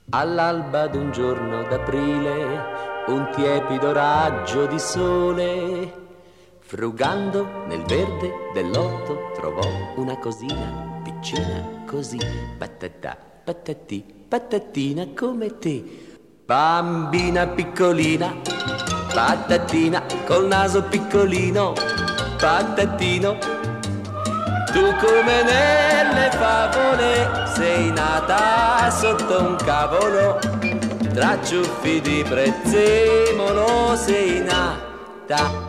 All'alba d'un giorno d'aprile, un tiepido raggio di sole, frugando nel verde dell'orto, trovò una cosina piccina così, patatà, patatì, patatina come te. Bambina piccolina, patatina, col naso piccolino, patatino. Tu come nelle favole sei nata sotto un cavolo, tra ciuffi di prezzemolo sei nata.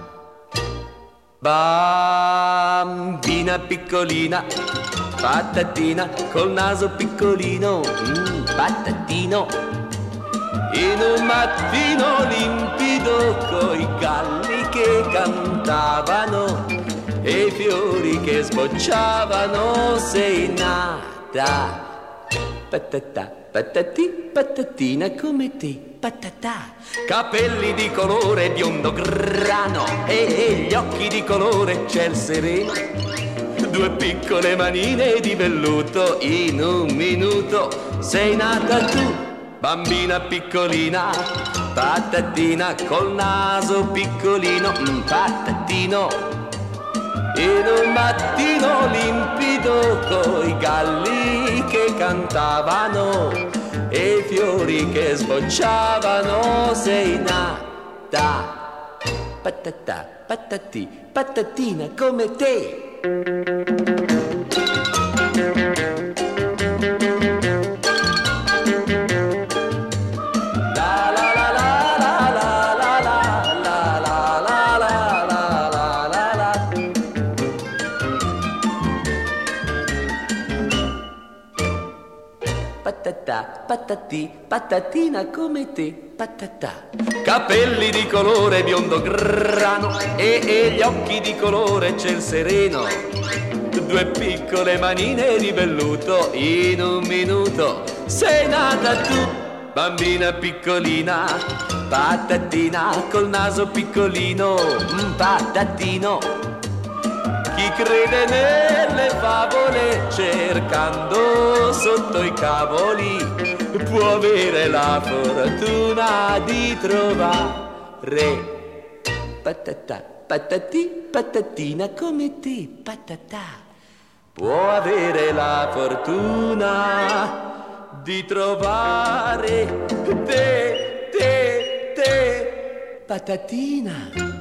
Bambina piccolina, patatina, col naso piccolino, patatino. In un mattino limpido coi galli che cantavano e i fiori che sbocciavano sei nata. Patatà, patatì, patatina come te, patatà. Capelli di colore biondo grano e gli occhi di colore ciel sereno. Due piccole manine di velluto, in un minuto sei nata tu. Bambina piccolina, patatina, col naso piccolino, patatino. In un mattino limpido coi galli che cantavano e i fiori che sbocciavano sei nata. Patatà, patatì, patatina come te. Patatà, patatì, patatina come te, patatà. Capelli di colore biondo grano e gli occhi di colore ciel sereno. Due piccole manine di velluto, in un minuto sei nata tu. Bambina piccolina, patatina, col naso piccolino, patatino. Chi crede nelle favole cercando sotto i cavoli può avere la fortuna di trovare patatà, patatì, patatina come te, patatà. Può avere la fortuna di trovare te, patatina.